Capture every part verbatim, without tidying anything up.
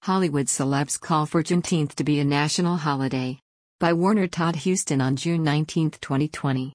Hollywood celebs call for Juneteenth to be a national holiday. By Warner Todd Huston on June nineteenth, twenty twenty.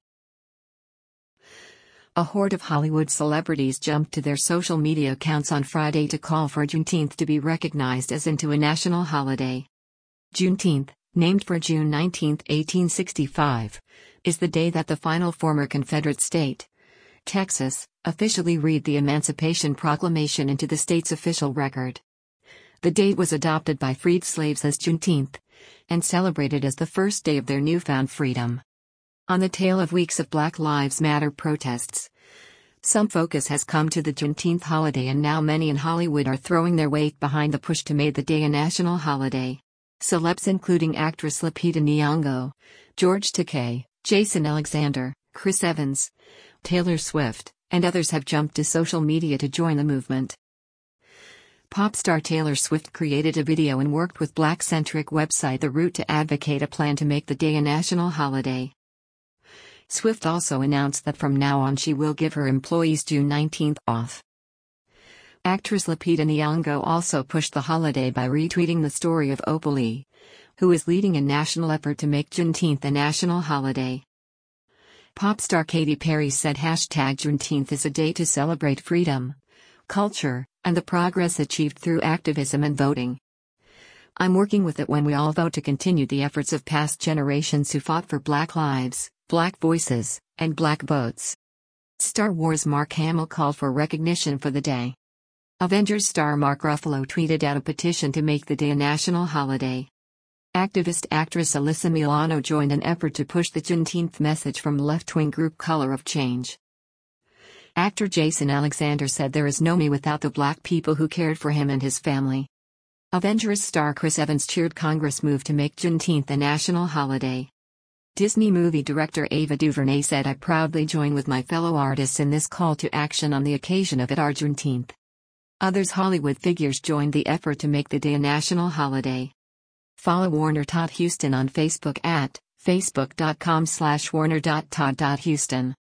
A horde of Hollywood celebrities jumped to their social media accounts on Friday to call for Juneteenth to be recognized as into a national holiday. Juneteenth, named for June nineteenth, eighteen sixty-five, is the day that the final former Confederate state, Texas, officially read the Emancipation Proclamation into the state's official record. The date was adopted by freed slaves as Juneteenth, and celebrated as the first day of their newfound freedom. On the tail of weeks of Black Lives Matter protests, some focus has come to the Juneteenth holiday, and now many in Hollywood are throwing their weight behind the push to make the day a national holiday. Celebs including actress Lupita Nyong'o, George Takei, Jason Alexander, Chris Evans, Taylor Swift, and others have jumped to social media to join the movement. Pop star Taylor Swift created a video and worked with Black-centric website The Root to advocate a plan to make the day a national holiday. Swift also announced that from now on she will give her employees June nineteenth off. Actress Lupita Nyong'o also pushed the holiday by retweeting the story of Opal, who is leading a national effort to make Juneteenth a national holiday. Pop star Katy Perry said hashtag Juneteenth is a day to celebrate freedom, culture, and the progress achieved through activism and voting. I'm working with it when we all vote to continue the efforts of past generations who fought for Black lives, Black voices, and Black votes. Star Wars Mark Hamill called for recognition for the day. Avengers star Mark Ruffalo tweeted out a petition to make the day a national holiday. Activist actress Alyssa Milano joined an effort to push the Juneteenth message from left-wing group Color of Change. Actor Jason Alexander said there is no me without the Black people who cared for him and his family. Avengers star Chris Evans cheered Congress' move to make Juneteenth a national holiday. Disney movie director Ava DuVernay said, "I proudly join with my fellow artists in this call to action on the occasion of it our Juneteenth." Others Hollywood figures joined the effort to make the day a national holiday. Follow Warner Todd Huston on Facebook at facebook dot com slash warner dot todd dot huston.